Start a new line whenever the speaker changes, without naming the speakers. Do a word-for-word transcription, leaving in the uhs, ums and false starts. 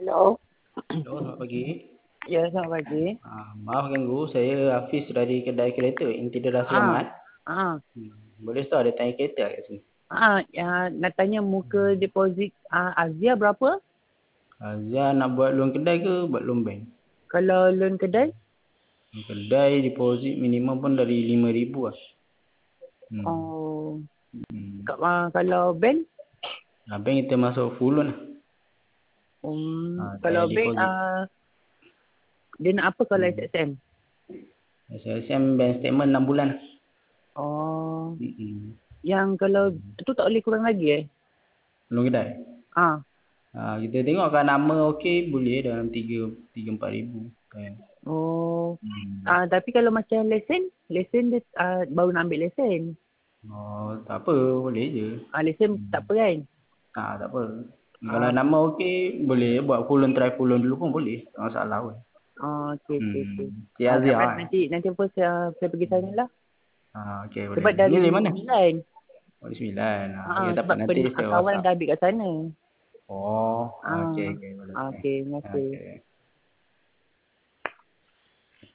Hello.
Hello, selamat pagi.
Ya, selamat pagi.
Ah, maaf ganggu, saya Hafiz dari kedai kereta Interior
Ah,
Selamat.
ah,
Hmm. Boleh tahu ada tanya kereta kat sini?
ah, ya, nak tanya muka deposit ah, Azia berapa?
Azia nak buat loan kedai ke buat loan bank?
Kalau loan kedai?
Loan kedai deposit minimum pun dari lima ribu lah. Hmm.
Oh,
Hmm.
Ka- ah, kalau bank?
Nah, bank kita masuk full loan lah.
Um,
Ah,
kalau
saya
bank,
deposit.
ah, dia nak apa kalau
Hmm.
S S M?
S S M bank statement enam bulan lah.
Oh,
Hmm.
yang kalau tu tak boleh kurang lagi eh?
Loan kedai?
Ah,
Ah, kita tengok kalau nama okey boleh dalam tiga empat ribu. Kan?
oh,
Hmm.
ah, tapi kalau macam lesen, lesen dia ah, baru nak ambil lesen.
Oh, tak apa, boleh je.
Ah, lesen
Hmm.
tak apa kan?
Ah, tak apa.
Ah.
Kalau nama okey, boleh buat full loan, try full loan dulu pun boleh. Tak masalah pun.
Oh, okey, okey, okey.
Hmm. Cik
Ah,
Azia
tak apa,
kan?
nanti, nanti apa saya, saya pergi sana lah.
Ah, okey, boleh.
Sebab
Ni
dari
dari mana?
sembilan.
Oh, di sembilan. Ah,
Ha,
okey, tak apa.
sebab
Nanti
pen,
saya
kawan
WhatsApp.
dah ambil kat sana.
Oh,
Ah,
okey, okey. Boleh, boleh.
okey, terima kasih.
Okey.